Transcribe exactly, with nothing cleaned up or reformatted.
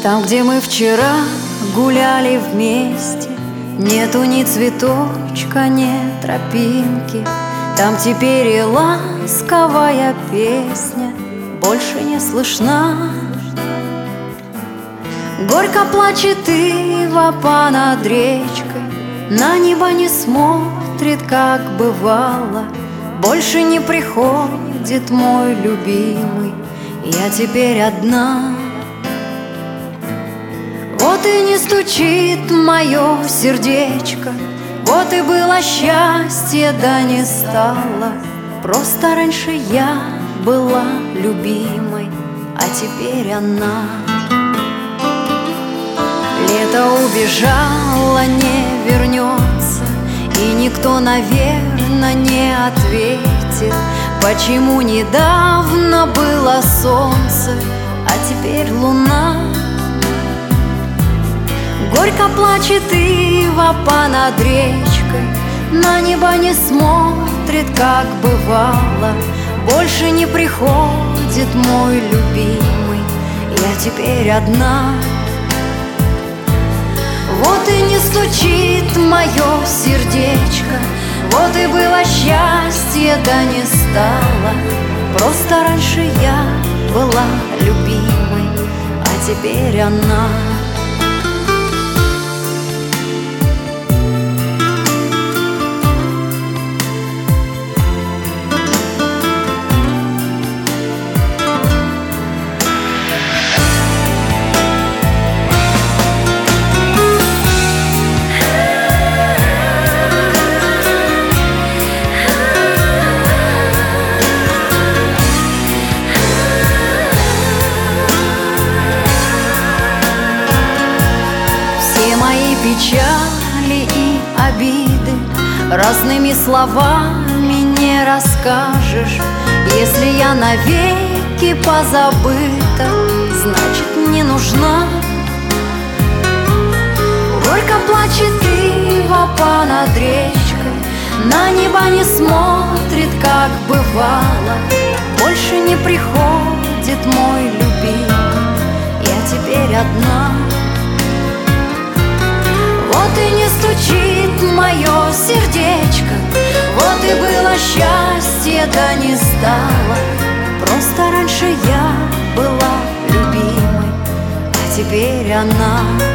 Там, где мы вчера гуляли вместе, нету ни цветочка, ни тропинки. Там теперь и ласковая песня больше не слышна. Горько плачет ива над речкой, на небо не смотрит, как бывало. Больше не приходит мой любимый, я теперь одна. Вот и не стучит мое сердечко, вот и было счастье, да не стало. Просто раньше я была любимой, а теперь она. Лето убежало, не вернется, и никто, наверное, не ответит, почему недавно было солнце, а теперь луна. Горько плачет ива над речкой, на небо не смотрит, как бывало. Больше не приходит мой любимый, я теперь одна. Вот и не стучит мое сердечко, вот и было счастье, да не стало. Просто раньше я была любимой, а теперь она. Мои печали и обиды разными словами не расскажешь. Если я навеки позабыта, значит не нужна. Горько плачет ива над речкой, на небо не смотрит, как бывало. Больше не приходит мой любимый, я теперь одна. Вот и не стучит мое сердечко, вот и было счастье, да не стало. Просто раньше я была любимой, а теперь она.